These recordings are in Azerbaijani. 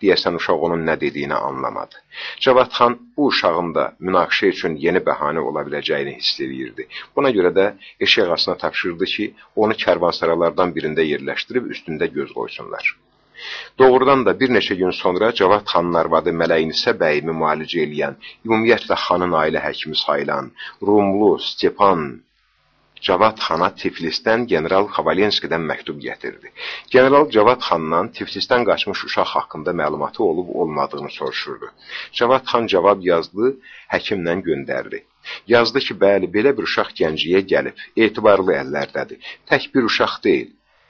Deyəsən uşaq onun nə dediyini anlamadı. Cavad xan bu uşağın da münaqişə üçün yeni bəhanə ola biləcəyini hiss edirdi. Buna görə də eşək ağasına tapşırdı ki, onu kərvansaralardan birində yerləşdirib üstündə göz qoysunlar. Doğrudan da bir neçə gün sonra Cavad xanın arvadı Mələyinisə bəyimi müalicə eləyən, ümumiyyətlə xanın ailə həkimi sayılan, Rumlu Stepan Cavad xana Tiflisdən General Xavalenskidən məktub gətirdi. General Cavad xandan Tiflisdən qaçmış uşaq haqqında məlumatı olub-olmadığını soruşurdu. Cavad xan cavab yazdı, həkimlə göndərdi. Yazdı ki, bəli, belə bir uşaq Gəncəyə gəlib, etibarlı əllərdədir. Tək bir uşaq deyil.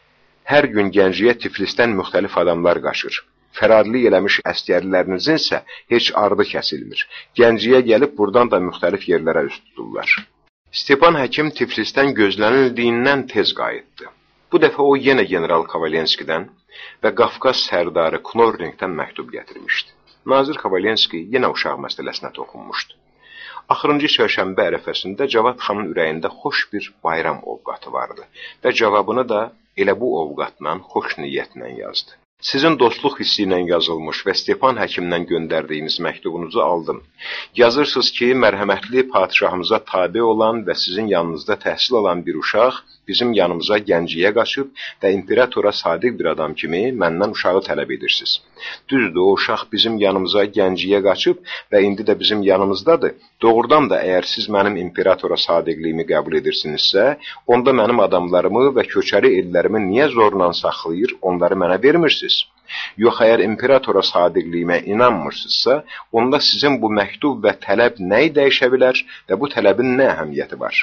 Hər gün Gəncəyə Tiflisdən müxtəlif adamlar qaçır. Fərarlıq eləmiş əsgərlərinizin isə heç ardı kəsilmir. Gəncəyə gəlib buradan da müxtəlif yerlərə üst tuturlar. Stepan həkim Tiflisdən gözlənildiyindən tez qayıtdı. Bu dəfə o yenə General Xavalenskidən və Qafqaz sərdarı Knorringdən məktub gətirmişdi. Nazir Xavalenski yenə uşaq məsələsinə toxunmuşdu. Axırıncı çərşənbə ərəfəsində Cavad xanın ürəyində xoş bir bayram ovqatı vardı və cavabını da elə bu ovqatla, xoş niyyətlə yazdı. Sizin dostluq hissi ilə yazılmış və Stepan həkimdən göndərdiyiniz məktubunuzu aldım. Yazırsınız ki, mərhəmətli padişahımıza tabe olan və sizin yanınızda təhsil alan bir uşaq bizim yanımıza Gəncəyə qaçıb və imperatora sadiq bir adam kimi məndən uşağı tələb edirsiniz. Düzdür, o uşaq bizim yanımıza Gəncəyə qaçıb və indi də bizim yanımızdadır. Doğrudan da əgər siz mənim imperatora sadiqliyimi qəbul edirsinizsə, onda mənim adamlarımı və köçəri ellərimi niyə zorla saxlayır, onları mənə vermirsiniz? Yox, əgər imperatora sadiqliyimə inanmırsınızsa, onda sizin bu məktub və tələb nəyi dəyişə bilər və bu tələbin nə əhəmiyyəti var?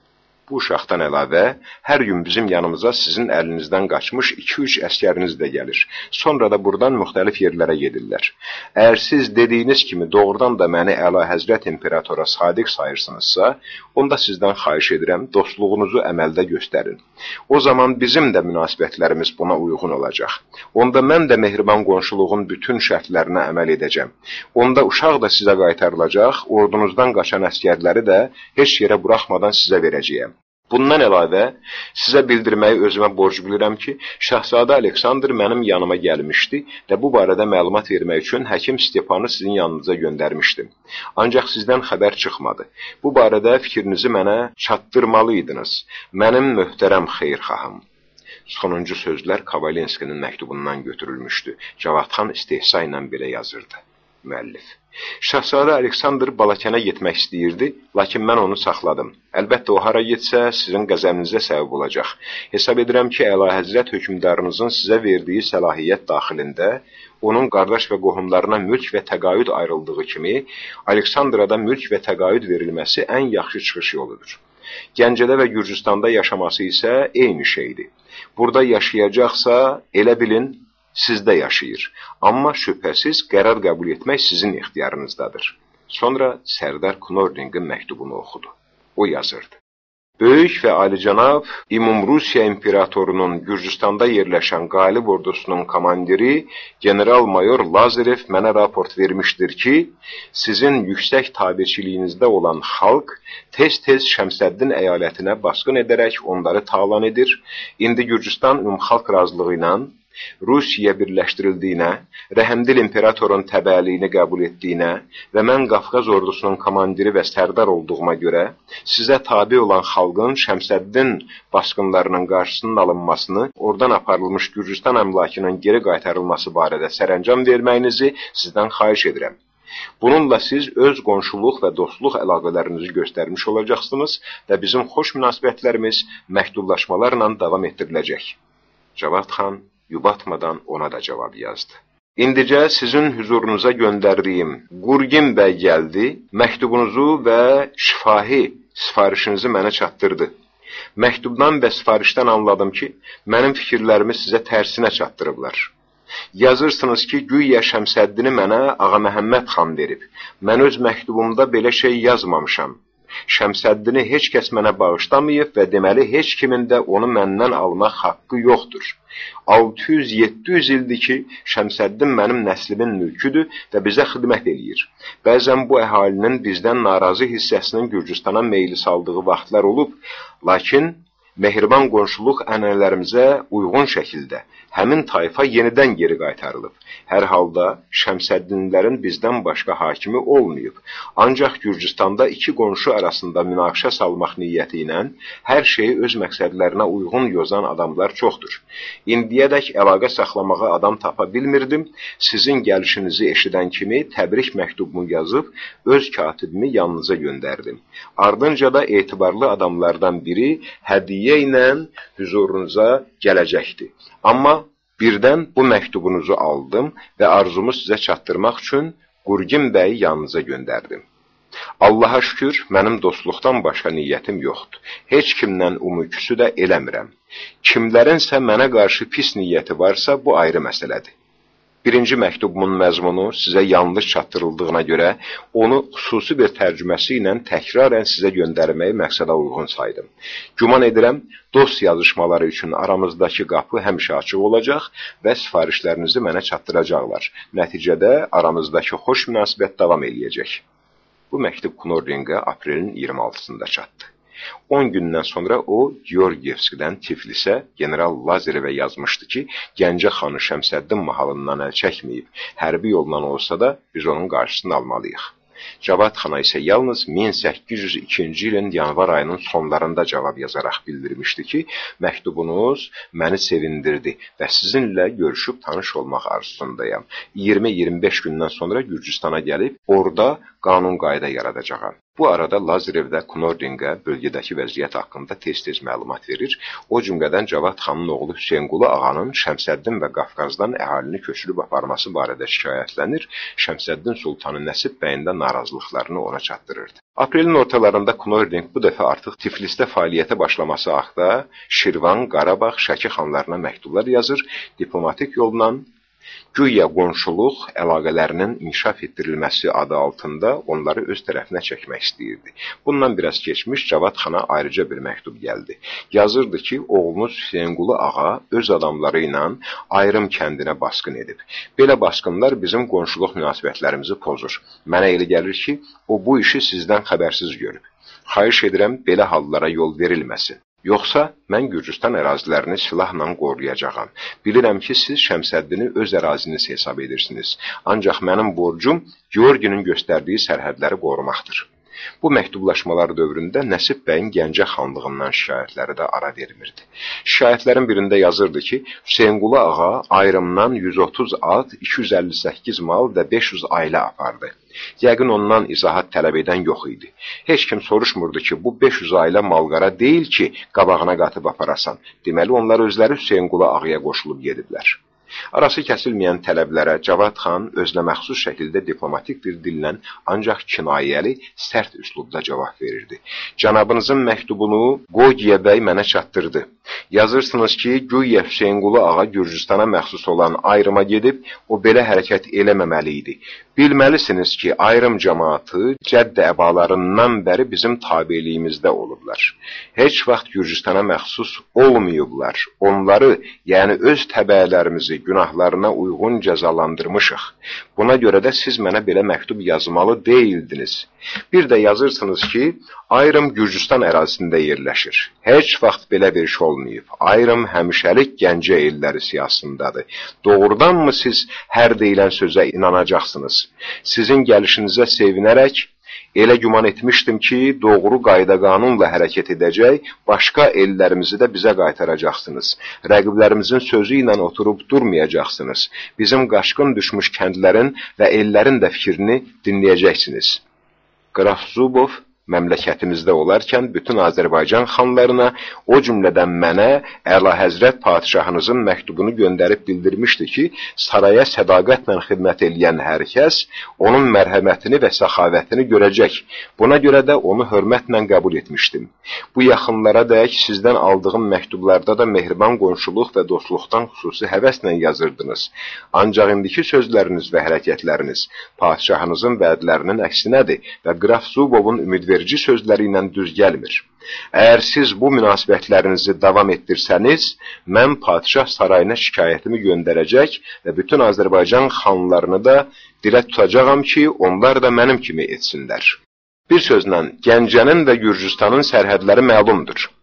Bu uşaqdan əlavə, hər gün bizim yanımıza sizin əlinizdən qaçmış 2-3 əskəriniz də gəlir. Sonra da buradan müxtəlif yerlərə gedirlər. Əgər siz dediyiniz kimi doğrudan da məni Əlahəzrət imperatora sadiq sayırsınızsa, onda sizdən xahiş edirəm, dostluğunuzu əməldə göstərin. O zaman bizim də münasibətlərimiz buna uyğun olacaq. Onda mən də mehriban qonşuluğun bütün şərtlərinə əməl edəcəm. Onda uşaq da sizə qaytarılacaq, ordunuzdan qaçan əskərləri də heç yerə buraxmadan sizə verəcəyəm. Bundan əlavə, sizə bildirməyi özümə borc bilirəm ki, Şahzadə Aleksandr mənim yanıma gəlmişdi və bu barədə məlumat vermək üçün həkim Stepanı sizin yanınıza göndərmişdim. Ancaq sizdən xəbər çıxmadı. Bu barədə fikrinizi mənə çatdırmalıydınız. Mənim möhtərəm xeyirxahım. Sonuncu sözlər Xavalenskinin məktubundan götürülmüşdü. Cavad xan istehza ilə belə yazırdı. Müəllif. Şahzadə Aleksandr Balakənə getmək istəyirdi, lakin mən onu saxladım. Əlbəttə, o hara getsə, sizin qəzəbinizə səbəb olacaq. Hesab edirəm ki, Əlahəzrət hökmdarınızın sizə verdiyi səlahiyyət daxilində, onun qardaş və qohumlarına mülk və təqaüd ayrıldığı kimi, Aleksandra da mülk və təqaüd verilməsi ən yaxşı çıxış yoludur. Gəncədə və Gürcüstanda yaşaması isə eyni şeydir. Burada yaşayacaqsa, elə bilin, sizdə yaşayır. Amma şübhəsiz qərar qəbul etmək sizin ixtiyarınızdadır. Sonra Sərdar Knorringin məktubunu oxudu. O yazırdı. Böyük və alicənab Ümumrusiya imperatorunun Gürcüstanda yerləşən qalib ordusunun komandiri general-mayor Lazarev mənə raport vermişdir ki, sizin yüksək tabeçiliyinizdə olan xalq tez-tez Şəmsəddin əyalətinə basqın edərək onları talan edir. İndi Gürcüstan ümumxalq razılığı ilə Rusiya birləşdirildiyinə, rəhəmdil imperatorun təbəliyini qəbul etdiyinə və mən Qafqaz ordusunun komandiri və sərdar olduğuma görə sizə tabi olan xalqın Şəmsəddin basqınlarının qarşısının alınmasını, oradan aparılmış Gürcüstan əmlakının geri qaytarılması barədə sərəncam verməyinizi sizdən xahiş edirəm. Bununla siz öz qonşuluq və dostluq əlaqələrinizi göstərmiş olacaqsınız və bizim xoş münasibətlərimiz məktublaşmalarla davam etdiriləcək. Cavad xan yubatmadan ona da cavab yazdı. İndicə sizin hüzurunuza göndərdiyim Qurgin bəy gəldi, məktubunuzu və şifahi sifarişinizi mənə çatdırdı. Məktubdan və sifarişdən anladım ki, mənim fikirlərimi sizə tərsinə çatdırıblar. Yazırsınız ki, güya Şəmsəddini mənə Ağa Məhəmməd xan verib. Mən öz məktubumda belə şey yazmamışam. Şəmsəddini heç kəs mənə bağışlamayıb və deməli heç kimin də onu məndən almaq haqqı yoxdur. 600-700 ildir ki, Şəmsəddin mənim nəslimin mülküdür və bizə xidmət eləyir. Bəzən bu əhalinin bizdən narazı hissəsinin Gürcüstana meyli saldığı vaxtlar olub, lakin Mehriban qonşuluq ənənələrimizə uyğun şəkildə həmin tayfa yenidən geri qaytarılıb. Hər halda Şəmsəddinlərin bizdən başqa hakimi olmayıb. Ancaq Gürcüstanda iki qonşu arasında münaqişə salmaq niyyəti ilə hər şeyi öz məqsədlərinə uyğun yozan adamlar çoxdur. İndiyədək əlaqə saxlamağa adam tapa bilmirdim. Sizin gəlişinizi eşidən kimi təbrik məktubumu yazıb öz katibimi yanınıza göndərdim. Ardınca da etibarlı adamlardan biri hədiyyə ilə hüzurunuza gələcəkdi. Amma birdən bu məktubunuzu aldım və arzumu sizə çatdırmaq üçün Qurgin bəyi yanınıza göndərdim. Allaha şükür, mənim dostluqdan başqa niyyətim yoxdur. Heç kimdən umuküsü də eləmirəm. Kimlərinsə mənə qarşı pis niyyəti varsa, bu ayrı məsələdir. Birinci məktubumun məzmunu sizə yanlış çatdırıldığına görə, onu xüsusi bir tərcüməsi ilə təkrarən sizə göndərməyi məqsədə uyğun saydım. Güman edirəm, dost yazışmaları üçün aramızdakı qapı həmişə açıq olacaq və sifarişlərinizi mənə çatdıracaqlar. Nəticədə aramızdakı xoş münasibət davam eləyəcək. Bu məktub Knorringə aprelin 26-sında çatdı. 10 gündən sonra o, Georgiyevskidən Tiflisə general Lazarevə yazmışdı ki, Gəncə xanı Şəmsəddin mahalından əl çəkməyib, hərbi yolla olsa da biz onun qarşısını almalıyıq. Cavad xana isə yalnız 1802-ci ilin yanvar ayının sonlarında cavab yazaraq bildirmişdi ki, məktubunuz məni sevindirdi və sizinlə görüşüb tanış olmaq arzusundayam. 20-25 gündən sonra Gürcüstana gəlib, orada qanun qayda yaradacağam. Bu arada Lazarev də Knorringə bölgədəki vəziyyət haqqında tez-tez məlumat verir. O cümlədən Cavad xanın oğlu Hüseynqulu ağanın Şəmsəddin və Qafqazdan əhalini köçürüb aparması barədə şikayətlənir. Şəmsəddin Sultanı Nəsib bəyin də narazılıqlarını ona çatdırırdı. Aprelin ortalarında Knorring bu dəfə artıq Tiflisdə fəaliyyətə başlaması haqda Şirvan, Qarabağ, Şəki xanlarına məktublar yazır, diplomatik yolla güya qonşuluq əlaqələrinin inkişaf etdirilməsi adı altında onları öz tərəfinə çəkmək istəyirdi. Bundan biraz keçmiş Cavad xana ayrıca bir məktub gəldi. Yazırdı ki, oğlunuz Hüseynqulu ağa öz adamları ilə Ayrım kəndinə basqın edib. Belə basqınlar bizim qonşuluq münasibətlərimizi pozur. Mənə elə gəlir ki, o bu işi sizdən xəbərsiz görüb. Xahiş edirəm, belə hallara yol verilməsin. Yoxsa mən Gürcüstan ərazilərini silahla qoruyacağam. Bilirəm ki, siz Şəmsəddini öz əraziniz hesab edirsiniz. Ancaq mənim borcum Georginin göstərdiyi sərhədləri qorumaqdır. Bu məktublaşmalar dövründə Nəsib bəyin Gəncə xanlığından şikayətləri də ara vermirdi. Şikayətlərin birində yazırdı ki, Hüseynqulu ağa Ayrımdan 130 at, 258 mal və 500 ailə apardı. Yəqin ondan izahat tələb edən yox idi. Heç kim soruşmurdu ki, bu 500 ailə malqara deyil ki, qabağına qatıb aparasan. Deməli, onlar özləri Hüseynqulu ağaya qoşulub gediblər. Arası kəsilməyən tələblərə Cavad xan özünə məxsus şəkildə diplomatik bir dillə, ancaq kinayəli, sərt üslubda cavab verirdi. Cənabınızın məktubunu Qogiyə bəy mənə çatdırdı. Yazırsınız ki, güya Hüseynqulu ağa Gürcüstana məxsus olan Ayrıma gedib, o belə hərəkət eləməməli idi. Bilməlisiniz ki, Ayrım cəmaatı cəddə əbalarından bəri bizim tabeliyimizdə olublar. Heç vaxt Gürcüstana məxsus olmayıblar. Onları, yəni öz təbəələrimizi günahlarına uyğun cəzalandırmışıq. Buna görə də siz mənə belə məktub yazmalı deyildiniz. Bir də yazırsınız ki, Ayrım Gürcüstan ərazisində yerləşir. Heç vaxt belə bir iş olmayıb. Ayrım həmişəlik Gəncə elləri siyasındadır. Doğrudanmı siz hər deyilən sözə inanacaqsınız? Sizin gəlişinizə sevinərək, elə güman etmişdim ki, doğru qayda qanunla hərəkət edəcək, başqa ellərimizi də bizə qaytaracaqsınız. Rəqiblərimizin sözü ilə oturub durmayacaqsınız. Bizim qaşqın düşmüş kəndlərin və ellərin də fikrini dinləyəcəksiniz. Qraf Zubov məmləkətimizdə olarkən bütün Azərbaycan xanlarına, o cümlədən mənə Əlahəzrət padişahınızın məktubunu göndərib bildirmişdi ki, saraya sədaqətlə xidmət eləyən hər kəs onun mərhəmətini və səxavətini görəcək. Buna görə də onu hörmətlə qəbul etmişdim. Bu yaxınlara dək sizdən aldığım məktublarda da mehriban qonşuluq və dostluqdan xüsusi həvəslə yazırdınız. Ancaq indiki sözləriniz və hərəkətləriniz padişahınızın vədlərinin əksinədir və Qraf Zubovun ümidverici sözləri ilə düz gəlmir. Əgər siz bu münasibətlərinizi davam etdirsəniz, mən padişah sarayına şikayətimi göndərəcək və bütün Azərbaycan xanlarını da dilə tutacağam ki, onlar da mənim kimi etsinlər. Bir sözlə, Gəncənin və Gürcüstanın sərhədləri məlumdur.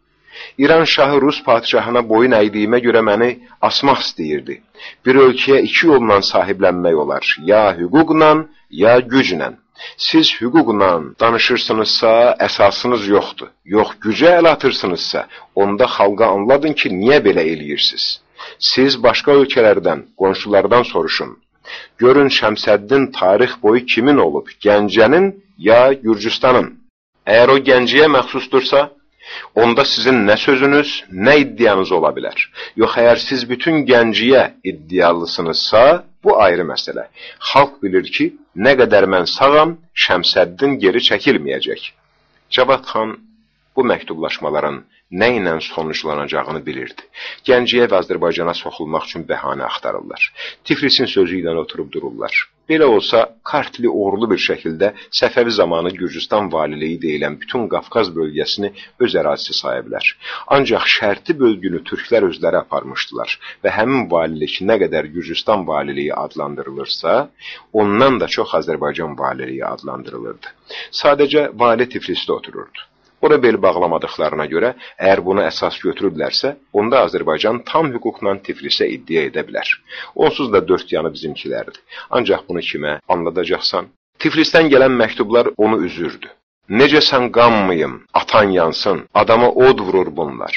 İran şahı Rus padişahına boyun əydiyimə görə məni asmaq istəyirdi. Bir ölkəyə iki yolla sahiblənmək olar, ya hüquqla, ya güclə. Siz hüquqla danışırsınızsa, əsasınız yoxdur. Yox, gücə əl atırsınızsa, onda xalqa anladın ki, niyə belə eləyirsiniz? Siz başqa ölkələrdən, qonşulardan soruşun. Görün Şəmsəddin tarix boyu kimin olub, Gəncənin ya Gürcüstanın? Əgər o Gəncəyə məxsusdursa, onda sizin nə sözünüz, nə iddianız ola bilər. Yox, əgər siz bütün Gəncəyə iddialısınızsa, bu ayrı məsələ. Xalq bilir ki, nə qədər mən sağam, Şəmsəddin geri çəkilməyəcək. Cavad xan bu məktublaşmaların nə ilə sonuçlanacağını bilirdi. Gəncəyə və Azərbaycana soxulmaq üçün bəhanə axtarırlar. Tiflisin sözü ilə oturub dururlar. Belə olsa, Kartli uğurlu bir şəkildə Səfəvi zamanı Gürcüstan valiliyi deyilən bütün Qafqaz bölgəsini öz ərazisi sayı bilər. Ancaq şərti bölgünü türklər özləri aparmışdılar və həmin valilik nə qədər Gürcüstan valiliyi adlandırılırsa, ondan da çox Azərbaycan valiliyi adlandırılırdı. Sadəcə vali Tiflisdə otururdu. Ora bel bağlamadıqlarına görə, əgər bunu əsas götürürlərsə, onda Azərbaycan tam hüquqla Tiflisə iddia edə bilər. Onsuz da dörd yanı bizimkilərdir. Ancaq bunu kimə anladacaqsan? Tiflisdən gələn məktublar onu üzürdü. Necə sən qanmayım, atan yansın, adama od vurur bunlar.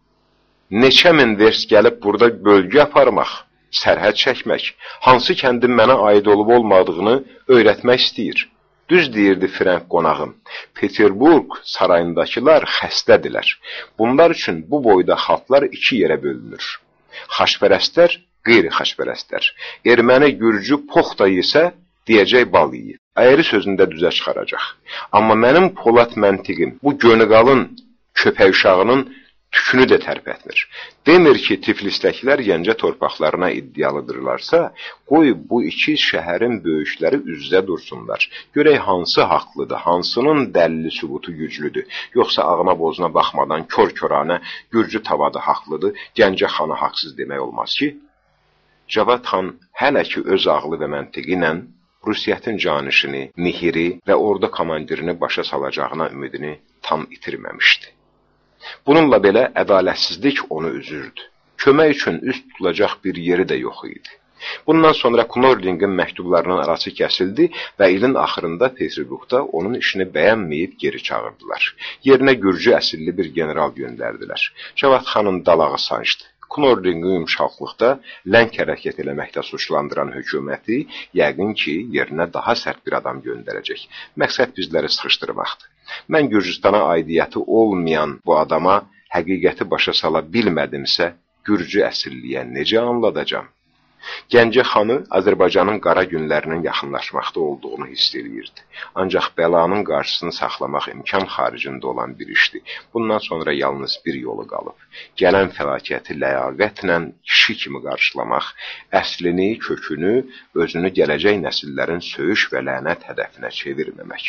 Neçə min vers gəlib burada bölgü aparmaq, sərhəd çəkmək, hansı kəndin mənə aid olub olmadığını öyrətmək istəyir. Düz deyirdi Frank qonağım. Peterburg sarayındakılar xəstədirlər. Bunlar üçün bu boyda xalqlar iki yerə bölünür. Xaçpərəstlər, qeyri-xaçpərəstlər. Erməni, gürcü, pox da yesə, deyəcək bal yiyib. Əyri sözündə düzə çıxaracaq. Amma mənim Polad məntiqim bu gönüqalın köpək uşağının tükünü də tərpətmir. Demir ki, Tiflisdəkilər Gəncə torpaqlarına iddialıdırlarsa, qoy bu iki şəhərin böyükləri üz-üzə dursunlar. Görək hansı haqlıdır, hansının dəlili sübutu güclüdür. Yoxsa ağına bozuna baxmadan kör-köranə Gürcü tavadı haqlıdır, Gəncə xanı haqsız demək olmaz ki. Cavad xan hələ ki öz ağlı və məntiqi ilə Rusiyyətin canişini, mihiri və ordu komandirini başa salacağına ümidini tam itirməmişdi. Bununla belə ədalətsizlik onu üzürdü. Kömək üçün üst tutulacaq bir yeri də yox idi. Bundan sonra Knorringin məktublarının arası kəsildi və ilin axırında Peterburqda onun işini bəyənməyib geri çağırdılar. Yerinə Gürcü əsilli bir general göndərdilər. Cavad xanın dalağı sancdı. Knorringi yumşaqlıqda ləng hərəkət eləməkdə suçlandıran hökuməti yəqin ki, yerinə daha sərt bir adam göndərəcək. Məqsəd bizləri sıxışdırmaqdır. Mən Gürcüstana aidiyyəti olmayan bu adama həqiqəti başa sala bilmədimsə, Gürcü əsilliyə necə anladacam? Gəncə xanı Azərbaycanın qara günlərinin yaxınlaşmaqda olduğunu hiss edirdi. Ancaq bəlanın qarşısını saxlamaq imkan xaricində olan bir işdir. Bundan sonra yalnız bir yolu qalıb. Gələn fəlakəti ləyaqətlə kişi kimi qarşılamaq, əslini, kökünü, özünü gələcək nəsillərin söyüş və lənət hədəfinə çevirməmək.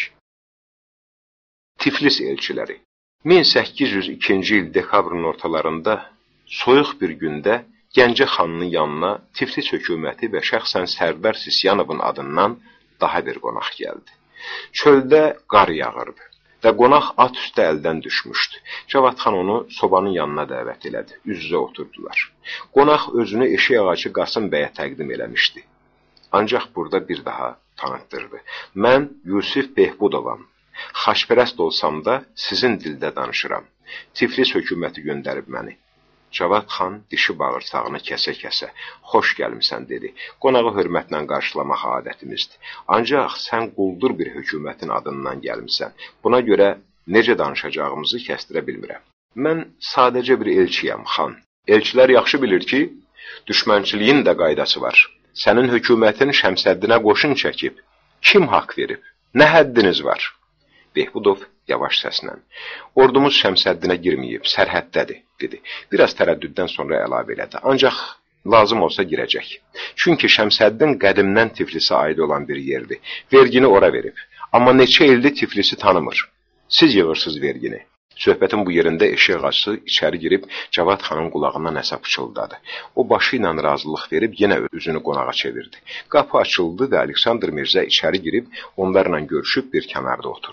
Tiflis elçiləri 1802-ci il dekabrın ortalarında soyuq bir gündə Gəncə xanının yanına Tiflis hökuməti və şəxsən Sərdar Sisyanovun adından daha bir qonaq gəldi. Çöldə qar yağırdı və qonaq at üstə əldən düşmüşdü. Cavad xan onu sobanın yanına dəvət elədi. Üz-üzə oturdular. Qonaq özünü eşək ağacı Qasım bəyə təqdim eləmişdi. Ancaq burada bir daha tanıtdırdı. Mən Yusif Behbudovam. Xaçpərəst olsam da sizin dildə danışıram. Tiflis hökuməti göndərib məni. Cavad xan dişi bağırsağını kəsə-kəsə, xoş gəlmisən dedi. Qonağı hörmətlə qarşılamaq adətimizdir. Ancaq sən quldur bir hökumətin adından gəlmisən. Buna görə necə danışacağımızı kəstirə bilmirəm. Mən sadəcə bir elçiyəm, xan. Elçilər yaxşı bilir ki, düşmənçiliyin də qaydası var. Sənin hökumətin Şəmsəddinə qoşun çəkib. Kim haqq verib? Nə həddiniz var? Behbudov yavaş səslə. Ordumuz Şəmsəddinə girməyib, sərhəddədir, dedi. Biraz tərəddüddən sonra əlavə elədi. Ancaq lazım olsa girəcək. Çünki Şəmsəddin qədimdən Tiflisə aid olan bir yerdir. Vergini ora verib. Amma neçə ildir Tiflisi tanımır. Siz yığırsınız vergini. Söhbətin bu yerində eşək ağacısı içəri girib Cavad xanın qulağına nəsə pıçıldadı. O başı ilə razılıq verib yenə üzünü qonağa çevirdi. Qapı açıldı və Aleksandr Mirzə içəri girib onlarla görüşüb bir kənarda oturdu.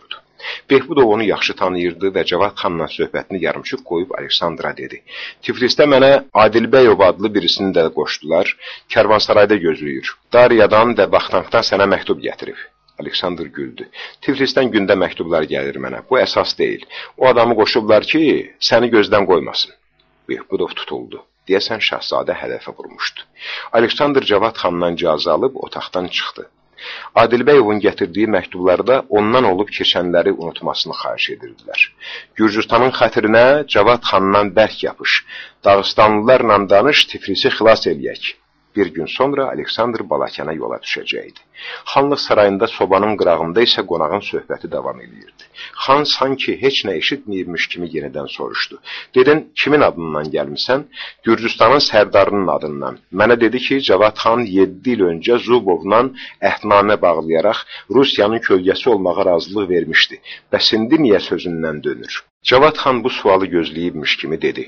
Behbudov onu yaxşı tanıyırdı və Cavad xanla söhbətini yarımçıq qoyub Aleksandra dedi. Tiflisdə mənə Adilbəyov adlı birisini də qoşdular, Kərvansarayda gözləyir. Dariyadan və Baxtankdan sənə məktub gətirib. Aleksandr güldü. Tiflisdən gündə məktublar gəlir mənə. Bu əsas deyil. O adamı qoşublar ki, səni gözdən qoymasın. Behbudov tutuldu. Deyəsən, şahzadə hədəfə vurmuşdu. Aleksandr Cavad xandan icazə alıb otaqdan çıxdı. Adilbəyovun gətirdiyi məktublarda ondan olub keçənləri unutmasını xahiş edirdilər. Gürcüstanın xətrinə Cavad xandan bərk yapış. Dağıstanlılarla danış, Tiflisi xilas eləyək. Bir gün sonra Aleksandr Balakana yola düşəcəkdi. Xanlıq sarayında sobanın qırağında isə qonağın söhbəti davam edirdi. Xan sanki heç nə eşitməyirmiş kimi yenidən soruşdu. Dedin, kimin adından gəlmisən? Gürcüstanın sərdarının adından. Mənə dedi ki, Cavad xan 7 il öncə Zubovla əhdnamə bağlayaraq Rusiyanın kölgəsi olmağa razılıq vermişdi. Bəs indi niyə sözündən dönür? Cavad xan bu sualı gözləyibmiş kimi dedi.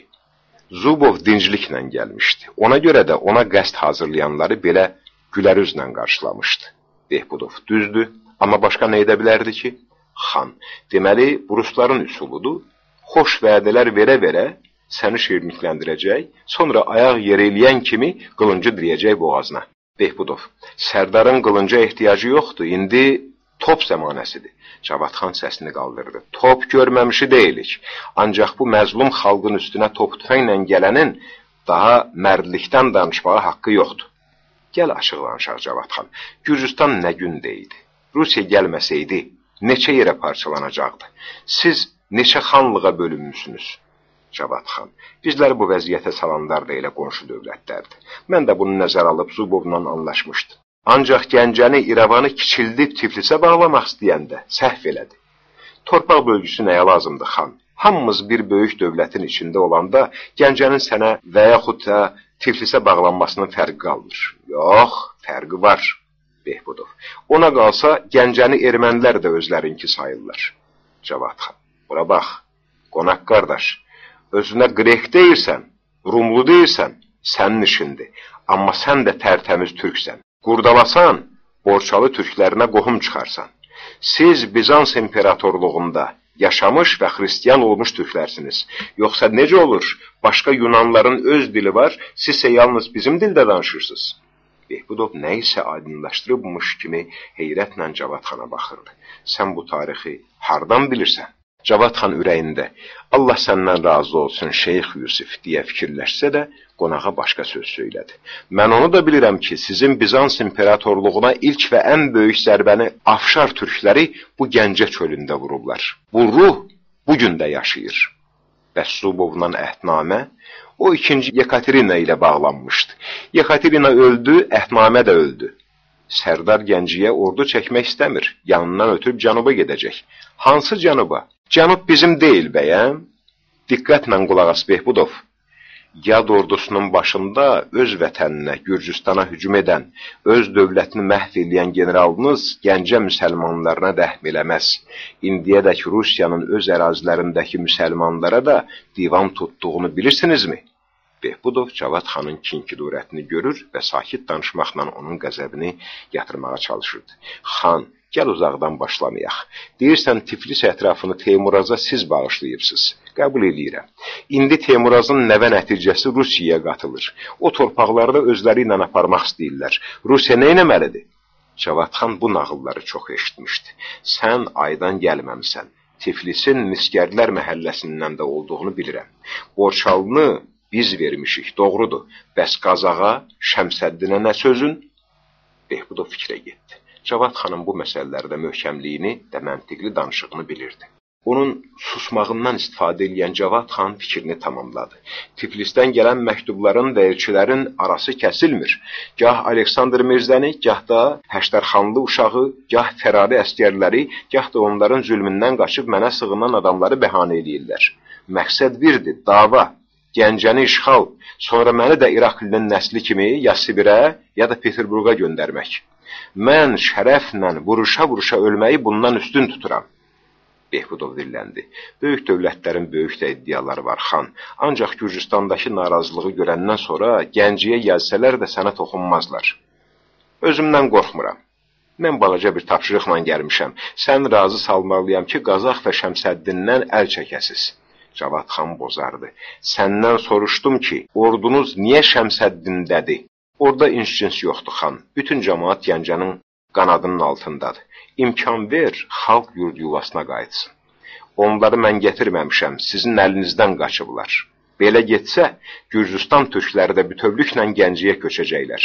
Zubov dincliklə gəlmişdi. Ona görə də ona qəsd hazırlayanları belə gülərüzlə qarşılamışdı. Behbudov düzdür, amma başqa nə edə bilərdi ki? Xan, deməli, bu rusların üsuludur. Xoş vədələr verə-verə səni şirinlikləndirəcək, sonra ayaq yerə eləyən kimi qılıncı dirəyəcək boğazına. Behbudov, sərdarın qılınca ehtiyacı yoxdur, indi top zəmanəsidir. Cavad xan səsini qaldırdı. Top görməmişi deyilik. Ancaq bu məzlum xalqın üstünə top tüfənglə gələnin daha mərdlikdən danışmağa haqqı yoxdur. Gəl açıq danışaq Cavad xan. Gürcüstan nə gündə idi? Rusiya gəlməsəydi, neçə yerə parçalanacaqdı? Siz neçə xanlığa bölünmüsünüz? Cavad xan, bizləri bu vəziyyətə salanlar da elə qonşu dövlətlərdir. Mən də bunu nəzər alıb Zubovla anlaşmışdım. Ancaq Gəncəni, İrəvanı kiçildib Tiflisə bağlamaq istəyəndə səhv elədi. Torpaq bölgüsü nəyə lazımdır, xan? Hamımız bir böyük dövlətin içində olanda Gəncənin sənə və yaxud da Tiflisə bağlanmasının fərqi qalmır. Yox, fərqi var, Behbudov. Ona qalsa Gəncəni ermənilər də özlərinki sayırlar. Cavad xan, bura bax, qonaq qardaş, özünə Qrek deyirsən, Rumlu deyirsən, sənin işindir. Amma sən də tərtəmiz türksən. Qurdalasan, Borçalı türklərinə qohum çıxarsan. Siz Bizans imperatorluğunda yaşamış və xristiyan olmuş türklərsiniz. Yoxsa necə olur? Başqa Yunanların öz dili var, sizsə yalnız bizim dildə danışırsınız. Behbudov nə isə aydınlaşdırıbmış kimi heyrətlə Cavad xana baxırdı. Sən bu tarixi hardan bilirsən? Cavad xan ürəyində, Allah səndən razı olsun Şeyx Yusif deyə fikirləşsə də, qonağa başqa söz söylədi. Mən onu da bilirəm ki, sizin Bizans imperatorluğuna ilk və ən böyük zərbəni Afşar türkləri bu Gəncə çölündə vurublar. Bu ruh bugün də yaşayır. Bəs Zubovla əhdnamə, o ikinci Yekaterina ilə bağlanmışdı. Yekaterina öldü, əhdnamə də öldü. Sərdar Gənciyə ordu çəkmək istəmir, yanından ötüb cənuba gedəcək. Hansı cənuba? Cənub bizim deyil bəyəm. Diqqətlə qulaq as Behbudov. Yad ordusunun başında öz vətəninə, Gürcüstana hücum edən, öz dövlətini məhv eləyən generalınız Gəncə müsəlmanlarına rəhm eləməz. İndiyədək Rusiyanın öz ərazilərindəki müsəlmanlara da divan tutduğunu bilirsinizmi? Behbudov Cavad xanın kinkidurətini görür və sakit danışmaqla onun qəzəbini yatırmağa çalışırdı. Xan, gəl uzaqdan başlamayaq. Deyirsən, Tiflis ətrafını Teymuraza siz bağışlayıbsınız. Qəbul edirəm. İndi Teymurazın nəvə nəticəsi Rusiyaya qatılır. O torpaqlarda özləri ilə aparmaq istəyirlər. Rusiya nə etməlidir? Cavad xan bu nağılları çox eşitmişdi. Sən aydan gəlməmisən. Tiflisin Miskərlər məhəlləsindən də olduğunu bilirəm. Borçalını biz vermişik, doğrudur. Bəs Qazağa, Şəmsəddinə nə sözün? Behbudov fikrə getdi. Cavad xanın bu məsələlərdə möhkəmliyini və məntiqli danışığını bilirdi. Onun susmağından istifadə edən Cavad xan fikrini tamamladı. Tiflisdən gələn məktubların və elçilərin arası kəsilmir. Gah Aleksandr Mirzəni, gah da Həştərxanlı uşağı, gah fərari əskərləri, gah da onların zülmündən qaçıb mənə sığınan adamları bəhanə edirlər. Məqsəd birdir, dava. Gəncəni işğal, sonra məni də İraklinin nəsli kimi ya Sibirə, ya da Peterburqa göndərmək. Mən şərəflə vuruşa-vuruşa ölməyi bundan üstün tuturam. Behbudov dilləndi. Böyük dövlətlərin böyük də iddiaları var, xan. Ancaq Gürcüstandakı narazılığı görəndən sonra Gənciyə gəlsələr də sənə toxunmazlar. Özümdən qorxmuram. Mən balaca bir tapşırıqla gəlmişəm. Sən razı salmalıyam ki, Qazax və Şəmsəddindən əl çəkəsiz. Cavad xan bozardı. Səndən soruşdum ki, ordunuz niyə Şəmsəddindədir? Orada inc-cins yoxdur xan. Bütün cəmaat Gəncənin qanadının altındadır. İmkan ver, xalq yurd yuvasına qayıtsın. Onları mən gətirməmişəm, sizin əlinizdən qaçıblar. Belə getsə, Gürcüstan türkləri də bütövlüklə Gəncəyə köçəcəklər.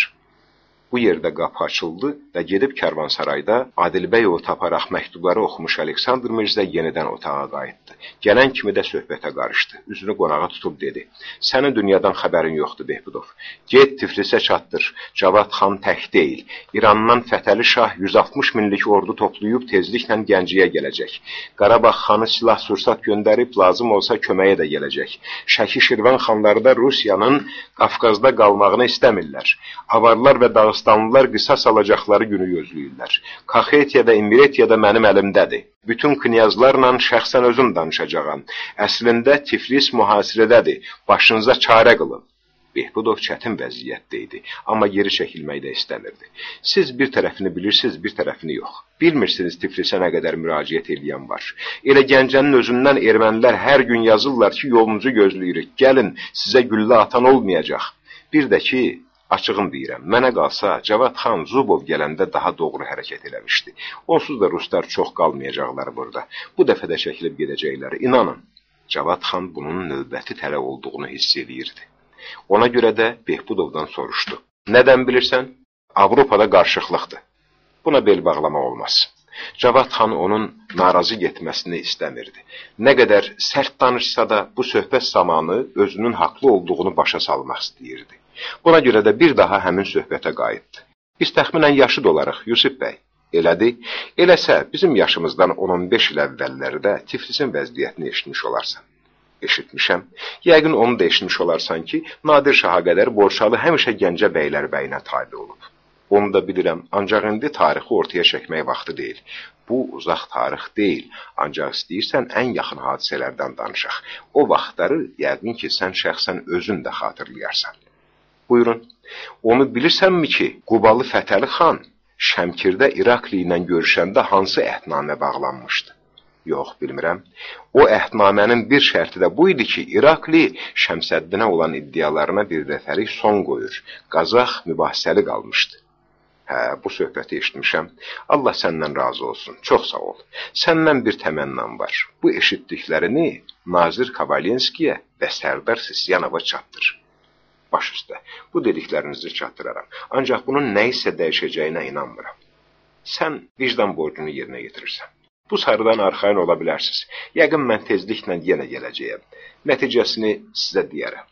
Bu yerdə qapı açıldı və gedib Kərvansarayda Adilbəyovu taparaq məktubları oxumuş Aleksandr Mirzə yenidən otağa qayıtdı. Gələn kimi də söhbətə qarışdı. Üzünü qonağa tutub dedi. Sənin dünyadan xəbərin yoxdur, Behbudov. Get Tiflisə çatdır. Cavad xan tək deyil. İrandan Fətəli Şah 160 minlik ordu toplayıb tezliklə Gəncəyə gələcək. Qarabağ xanı silah-sursat göndərib, lazım olsa köməyə də gələcək. Şəki Şirvan xanları da Rusiyanın Qafqazda qalmağını istəmirlər. Avarlar və Dağıstanlılar qisas alacaqları günü gözləyirlər. Kaxetiyada, İmretiyada mənim əlimdədir. Bütün knyazlarla şəxsən özüm danışacağam. Əslində Tiflis mühasirədədir. Başınıza çarə qılın. Behbudov çətin vəziyyətdə idi, amma geri çəkilmək də istəmirdi. Siz bir tərəfini bilirsiniz, bir tərəfini yox. Bilmirsiniz Tiflisə nə qədər müraciət edən var. Elə Gəncənin özündən ermənilər hər gün yazırlar ki, yolunuzu gözləyirik. Gəlin, sizə güllə atan olmayacaq. Bir də ki, açığım deyirəm, mənə qalsa Cavad xan Zubov gələndə daha doğru hərəkət eləmişdi. Onsuz da ruslar çox qalmayacaqlar burada. Bu dəfə də çəkilib gedəcəklər. İnanın, Cavad xan bunun növbəti tələ olduğunu hiss edirdi. Ona görə də Behbudovdan soruşdu. Nədən bilirsən? Avropada qarışıqlıqdır. Buna bel bağlamaq olmaz. Cavad xan onun narazı getməsini istəmirdi. Nə qədər sərt danışsa da bu söhbət zamanı özünün haqlı olduğunu başa salmaq istəyirdi. Buna görə də bir daha həmin söhbətə qayıtdı. Biz təxminən yaşıd olarıq, Yusif bəy. Elədi. Eləsə, bizim yaşımızdan 10-15 il əvvəllərdə Tiflisin vəziyyətini eşitmiş olarsan. Eşitmişəm. Yəqin onu da eşitmiş olarsan ki, Nadir Şaha qədər Borçalı həmişə Gəncə bəylər bəyinə tabi olub. Onu da bilirəm, ancaq indi tarixi ortaya çəkmək vaxtı deyil. Bu, uzaq tarix deyil, ancaq istəyirsən ən yaxın hadisələrdən danışaq. O vaxtları yəqin ki, sən şəxsən özün də xatırlayarsan. Buyurun, onu bilirsənmi ki, Qubalı Fətəli xan Şəmkirdə İrakli ilə görüşəndə hansı əhdnamə bağlanmışdı? Yox, bilmirəm. O əhdnamənin bir şərti də bu idi ki, İrakli Şəmsəddinə olan iddialarına bir dəfəlik son qoyur. Qazax mübahisəli qalmışdı. Hə, bu söhbəti eşitmişəm. Allah səndən razı olsun. Çox sağ ol. Səndən bir təmənnam var. Bu eşitdiklərini Nazir Kavalyenskiyə və Sərdar Sisyanova çatdır. Baş üstə, bu dediklərinizi çatdıraram. Ancaq bunun nə isə dəyişəcəyinə inanmıram. Sən vicdan borcunu yerinə getirirsən. Bu sarıdan arxayın ola bilərsiniz. Yəqin mən tezliklə yenə gələcəyəm. Nəticəsini sizə deyərəm.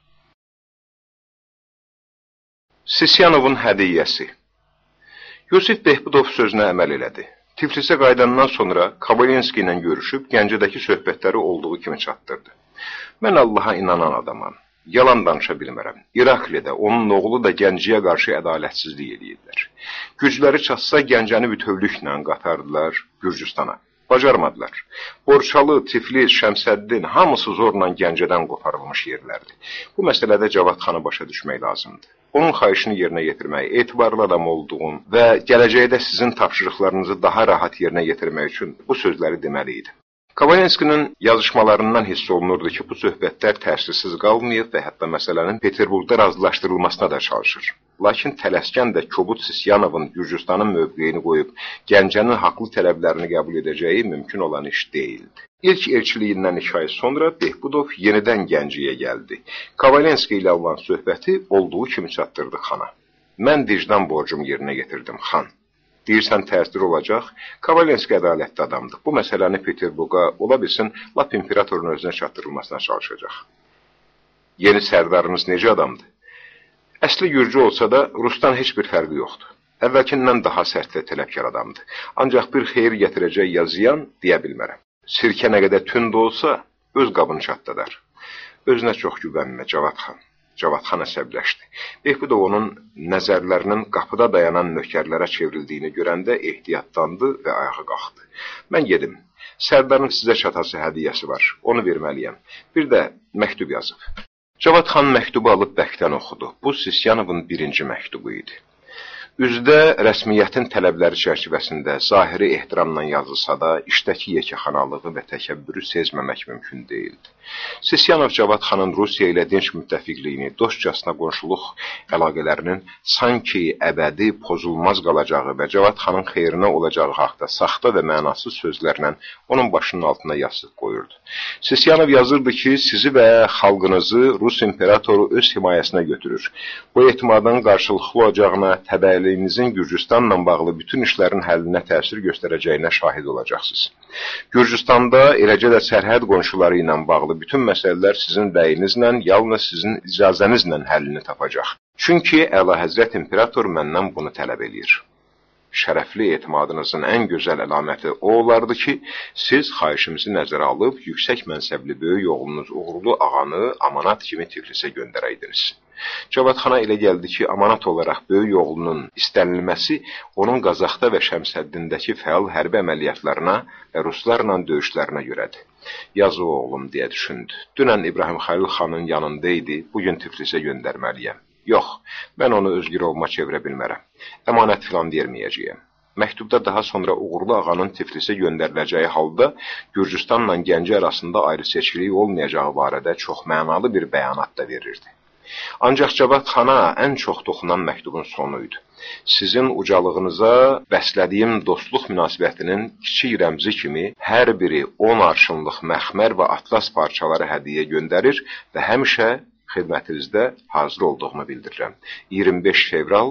Sisyanovun hədiyyəsi. Yusif Behbudov sözünə əməl elədi. Tiflisə qayıdandan sonra Kavalyenski ilə görüşüb Gəncədəki söhbətləri olduğu kimi çatdırdı. Mən Allaha inanan adamam. Yalan danışa bilmərəm. İraklidə, onun oğlu da Gəncəyə qarşı ədalətsizlik edirlər. Gücləri çatsa Gəncəni bütövlüklə qatardılar Gürcüstana. Bacarmadılar. Borçalı, Tiflis, Şəmsəddin hamısı zorla Gəncədən qoparılmış yerlərdir. Bu məsələdə Cavad xanı başa düşmək lazımdır. Onun xahişini yerinə yetirmək, etibarlı adam olduğum və gələcəkdə sizin tapşırıqlarınızı daha rahat yerinə yetirmək üçün bu sözləri deməli idi. Kavalyenskinin yazışmalarından hiss olunurdu ki, bu söhbətlər təsirsiz qalmayıb və hətta məsələnin Peterburqda razılaşdırılmasına da çalışır. Lakin tələskən də kobud Sisyanovun Gürcüstanın mövqeyini qoyub Gəncənin haqlı tələblərini qəbul edəcəyi mümkün olan iş deyildi. İlk elçiliyindən 2 ay sonra Behbudov yenidən Gəncəyə gəldi. Kavalyenski ilə olan söhbəti olduğu kimi çatdırdı xana. Mən vicdan borcumu yerinə getirdim, xan. Deyirsən təsir olacaq, Kavalyenski ədalətli adamdır. Bu məsələni Peterburqa, ola bilsin, lap imperatorun özünə çatdırılmasına çalışacaq. Yeni sərdarınız necə adamdır? Əsli Gürcü olsa da, Rusdan heç bir fərqi yoxdur. Əvvəlkindən daha sərt və tələbkar adamdır. Ancaq bir xeyir gətirəcək ya ziyan deyə bilmərəm. Sirkə nə qədər tünd olsa, öz qabını çatdadar. Özünə çox güvənmə, Cavad xan. Cavad xan əsəbləşdi. Behbudov onun nəzərlərinin qapıda dayanan nökərlərə çevrildiyini görəndə ehtiyatlandı və ayağa qalxdı. Mən gedim. Sərdarın sizə çatası hədiyyəsi var. Onu verməliyəm. Bir də məktub yazıb. Cavad xan məktubu alıb bəkdən oxudu. Bu Sisyanovun birinci məktubu idi. Üzdə rəsmiyyətin tələbləri çərçivəsində zahiri ehtiramla yazılsa da, işdəki yekəxanalığı və təkəbbürü sezməmək mümkün deyildi. Sisyanov Cavad xanın Rusiya ilə dinç müttəfiqliyini, dostcasına qonşuluq əlaqələrinin sanki əbədi, pozulmaz qalacağı və Cavad xanın xeyrinə olacağı haqda saxta və mənasız sözlərlə onun başının altına yastıq qoyurdu. Sisyanov yazırdı ki, sizi və xalqınızı Rus imperatoru öz himayəsinə götürür. Bu etimadın qarşılıqlı olacağına, təbəəliyinizin Gürcüstanla bağlı bütün işlərin həllinə təsir göstərəcəyinə şahid olacaqsınız. Gürcüstanda, eləcə də sərhəd qonşuları ilə bağlı bütün məsələlər sizin rəyinizlə, yalnız sizin icazənizlə həllini tapacaq. Çünki Əlahəzrət İmperator məndən bunu tələb eləyir. Şərəfli etimadınızın ən gözəl əlaməti o olardı ki, siz xahişimizi nəzərə alıb, yüksək mənsəbli böyük oğlunuz uğurlu ağanı amanat kimi Tiflisə göndərəydiniz. Cavad xana elə gəldi ki, amanat olaraq böyük oğlunun istənilməsi onun Qazaxda və Şəmsəddindəki fəal hərbi əməliyyatlarına və ruslarla döyüşlərinə görədir. Yazıq oğlum, deyə düşündü. Dünən İbrahim Xəlil xanın yanında idi, bugün Tiflisə göndərməliyəm. Yox, mən onu öz girovuma çevirə bilmərəm. Əmanət filan verməyəcəyəm. Məktubda daha sonra uğurlu ağanın Tiflisə göndəriləcəyi halda Gürcüstanla Gəncə arasında ayrı seçkilik olmayacağı barədə çox mənalı bir bəyanat da verirdi. Ancaq Cavad xana ən çox toxunan məktubun sonuydu. Sizin ucalığınıza bəslədiyim dostluq münasibətinin kiçik rəmzi kimi hər biri 10 arşınlıq məxmər və atlas parçaları hədiyyə göndərir və həmişə xidmətinizdə hazır olduğumu bildirirəm. 25 fevral